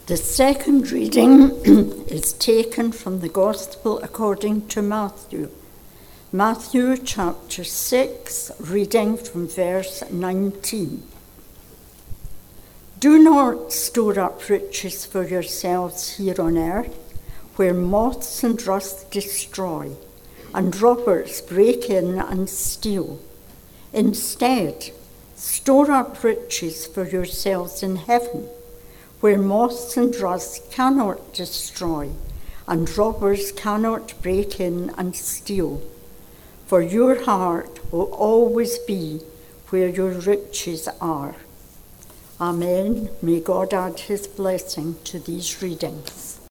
The second reading is taken from the Gospel according to Matthew. Matthew chapter 6, reading from verse 19. Do not store up riches for yourselves here on earth, where moths and rust destroy, and robbers break in and steal. Instead, store up riches for yourselves in heaven, where moths and rust cannot destroy, and robbers cannot break in and steal. For your heart will always be where your riches are. Amen. May God add his blessing to these readings.